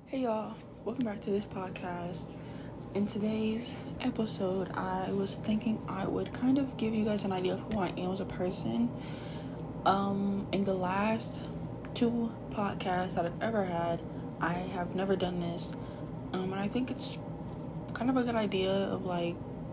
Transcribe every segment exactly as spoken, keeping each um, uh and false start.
Hey y'all, welcome back to this podcast. In today's episode, I was thinking I would kind of give you guys an idea of who I am as a person. Um, in the last two podcasts that I've ever had, I have never done this. Um, and I think it's kind of a good idea of like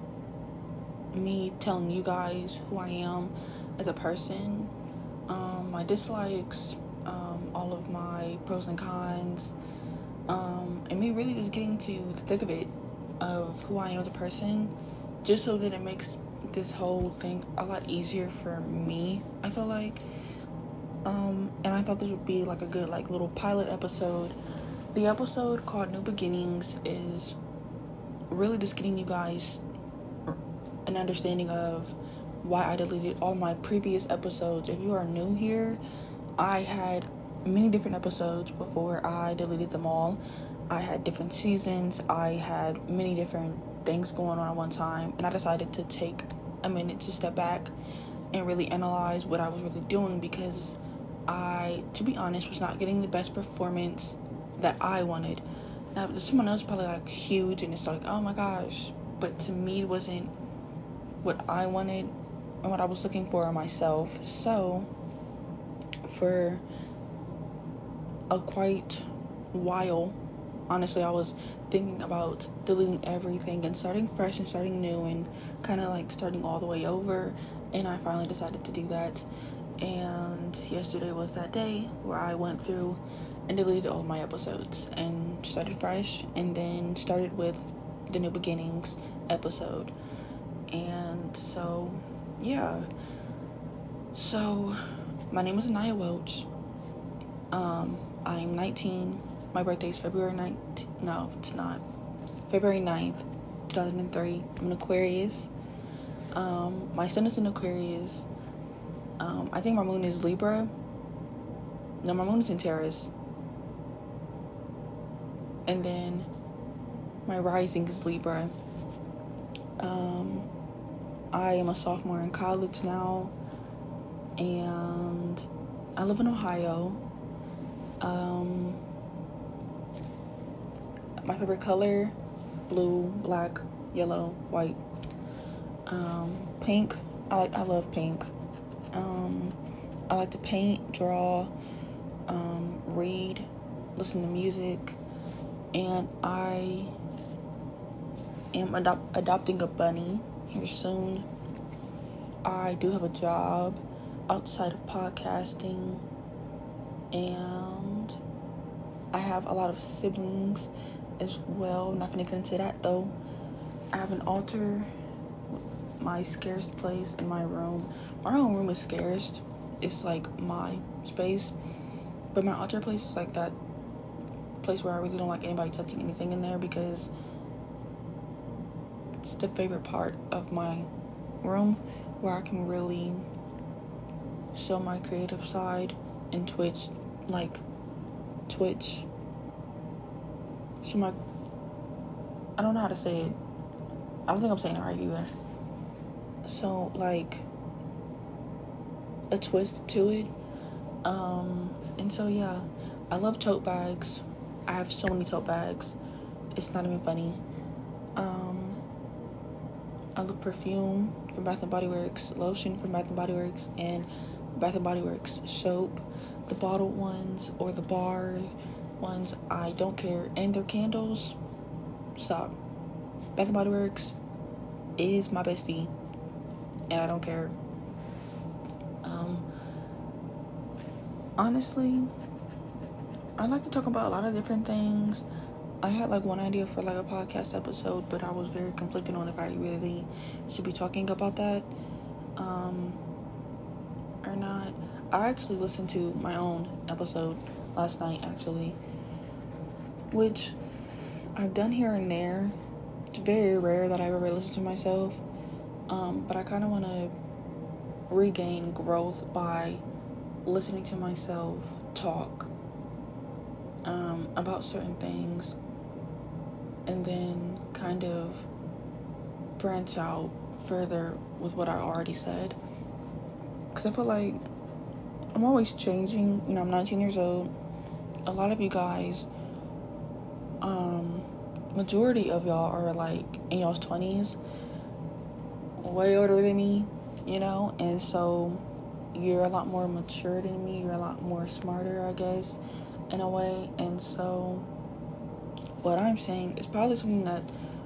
me telling you guys who I am as a person, um, my dislikes, um, all of my pros and cons. Um, and me really just getting to the thick of it, of who I am as a person, just so that it makes this whole thing a lot easier for me, I feel like. Um, and I thought this would be like a good like little pilot episode. The episode called New Beginnings is really just getting you guys an understanding of why I deleted all my previous episodes. If you are new here, I had many different episodes before I deleted them all. I had different seasons. I had many different things going on at one time, and I decided to take a minute to step back and really analyze what I was really doing, because I, to be honest, was not getting the best performance that I wanted. Now, to someone else probably like huge, and it's like, oh my gosh, but to me, it wasn't what I wanted and what I was looking for in myself. So, for a quite while, honestly, I was thinking about deleting everything and starting fresh and starting new and kind of like starting all the way over, and I finally decided to do that. And yesterday was that day where I went through and deleted all of my episodes and started fresh, and then started with the New Beginnings episode. And so yeah so my name is Anaya Welch. um I'm nineteen. My birthday is February ninth. No, it's not. February ninth, two thousand three. I'm an Aquarius. Um, my sun is an Aquarius. Um, I think my moon is Libra. No, my moon is in Taurus. And then my rising is Libra. Um, I am a sophomore in college now. And I live in Ohio. Um, my favorite color, blue, black, yellow, white, um, pink. I like, I love pink. Um, I like to paint, draw, um, read, listen to music, and I am adop- adopting a bunny here soon. I do have a job outside of podcasting, and I have a lot of siblings as well. I'm not gonna get into that though. I have an altar, my scarce place in my room. My own room is scarce. It's like my space, but my altar place is like that place where I really don't like anybody touching anything in there, because it's the favorite part of my room where I can really show my creative side and Twitch, like Twitch. Show my, I don't know how to say it. I don't think I'm saying it right either. So like a twist to it. Um, and so yeah, I love tote bags. I have so many tote bags. It's not even funny. Um, I love perfume from Bath and Body Works, lotion from Bath and Body Works, and Bath and Body Works soap, the bottled ones or the bar ones, I don't care. And their candles, stop. Bath and Body Works is my bestie, and I don't care. Um, honestly, I like to talk about a lot of different things. I had like one idea for like a podcast episode, but I was very conflicted on if I really should be talking about that um, or not. I actually listened to my own episode last night, actually, which I've done here and there. It's very rare that I ever listen to myself, um, but I kind of want to regain growth by listening to myself talk um, about certain things, and then kind of branch out further with what I already said. Because I feel like I'm always changing. You know, I'm nineteen years old. A lot of you guys um, majority of y'all are like in y'all's twenties, way older than me, you know, and so you're a lot more mature than me. You're a lot more smarter, I guess, in a way. And so what I'm saying is probably something that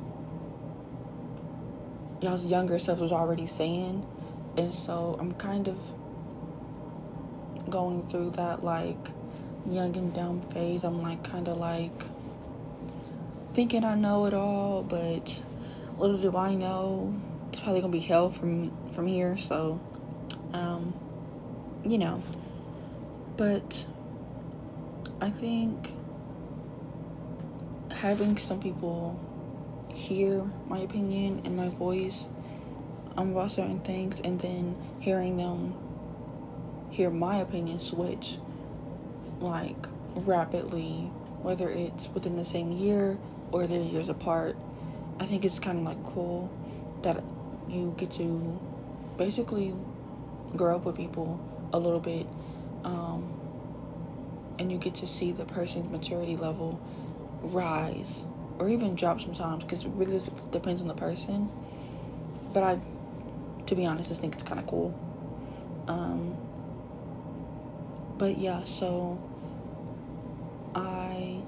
y'all's younger self was already saying. And so I'm kind of going through that like young and dumb phase. I'm like kind of like thinking I know it all, but little do I know it's probably gonna be hell from from here. So um you know, but I think having some people hear my opinion and my voice um, about certain things, and then hearing them hear my opinion switch like rapidly, whether it's within the same year or they're years apart, I think it's kind of like cool that you get to basically grow up with people a little bit, um, and you get to see the person's maturity level rise or even drop sometimes, because it really depends on the person. But I, to be honest, just think it's kind of cool. Um, but yeah, so I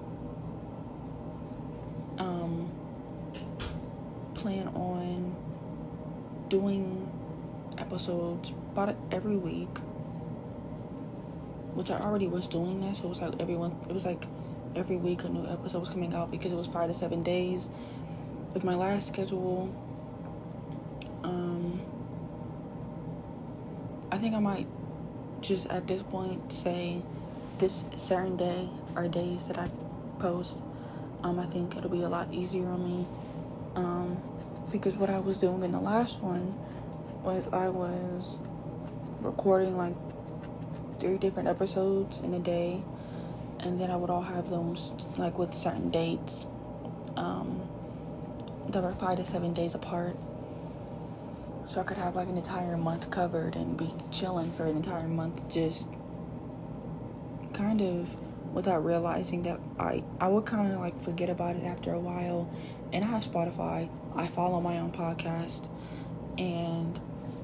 um, plan on doing episodes about every week, which I already was doing that. So it was like everyone, it was like every week a new episode was coming out, because it was five to seven days. With my last schedule, um, I think I might just at this point say this certain day or days that I post. Um, I think it'll be a lot easier on me, um, because what I was doing in the last one was I was recording like three different episodes in a day, and then I would all have them like with certain dates um, that were five to seven days apart, so I could have like an entire month covered and be chilling for an entire month, just kind of without realizing that I, I would kind of like forget about it after a while. And I have Spotify. I follow my own podcast, and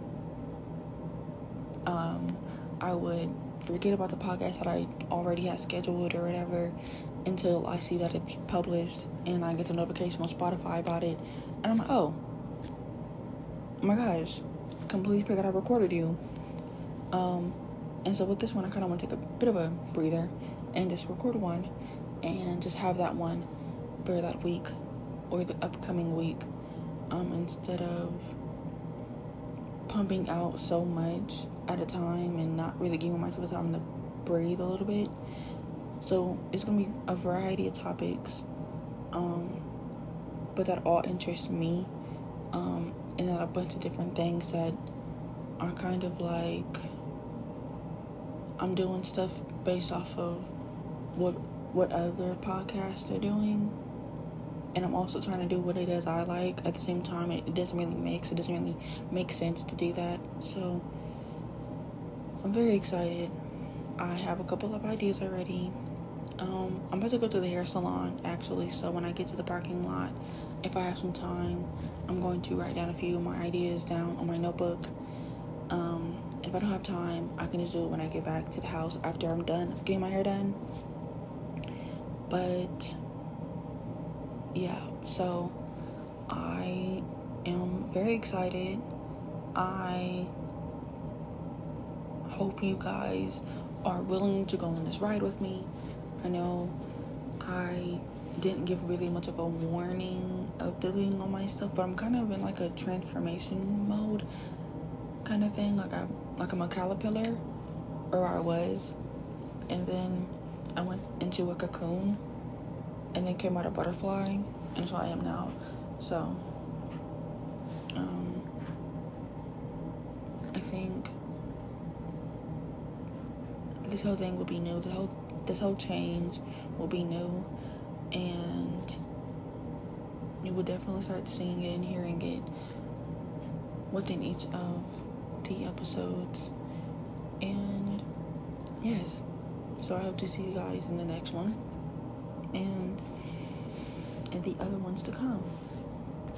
um, I would forget about the podcast that I already had scheduled or whatever until I see that it's published and I get the notification on Spotify about it, and I'm like, oh, oh my gosh, completely forgot I recorded you. Um, and so with this one, I kind of want to take a bit of a breather and just record one and just have that one for that week or the upcoming week, um, instead of pumping out so much at a time and not really giving myself time to breathe a little bit. So it's gonna be a variety of topics, um, but that all interest me, um, and then a bunch of different things that are kind of like I'm doing stuff based off of what what other podcasts are doing, and I'm also trying to do what it is I like at the same time. It, it doesn't really make it doesn't really make sense to do that. So I'm very excited. I have a couple of ideas already. Um, I'm about to go to the hair salon actually. So when I get to the parking lot, if I have some time, I'm going to write down a few of my ideas down on my notebook. Um, if I don't have time, I can just do it when I get back to the house after I'm done getting my hair done. But yeah, so I am very excited. I hope you guys are willing to go on this ride with me. I know I didn't give really much of a warning of deleting all my stuff, but I'm kind of in like a transformation mode kind of thing. Like I'm like I'm a caterpillar, or I was, and then I went into a cocoon and then came out a butterfly, and so I am now. So um I think this whole thing will be new. This whole this whole change will be new, and you will definitely start seeing it and hearing it within each of the episodes. And yes, so I hope to see you guys in the next one. And and the other ones to come.